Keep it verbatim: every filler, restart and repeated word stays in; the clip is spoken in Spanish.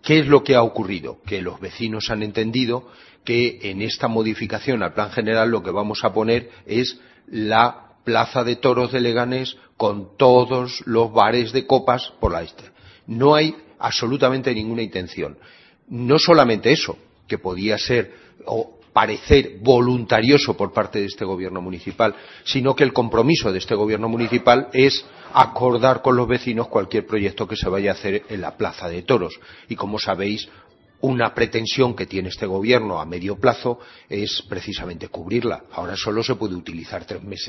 ¿Qué es lo que ha ocurrido? Que los vecinos han entendido que en esta modificación al plan general lo que vamos a poner es la plaza de toros de Leganés con todos los bares de copas por la este. No hay absolutamente ninguna intención. No solamente eso, que podía ser o parecer voluntarioso por parte de este gobierno municipal, sino que el compromiso de este gobierno municipal es acordar con los vecinos cualquier proyecto que se vaya a hacer en la plaza de toros. Y como sabéis, una pretensión que tiene este gobierno a medio plazo es precisamente cubrirla. Ahora solo se puede utilizar tres meses.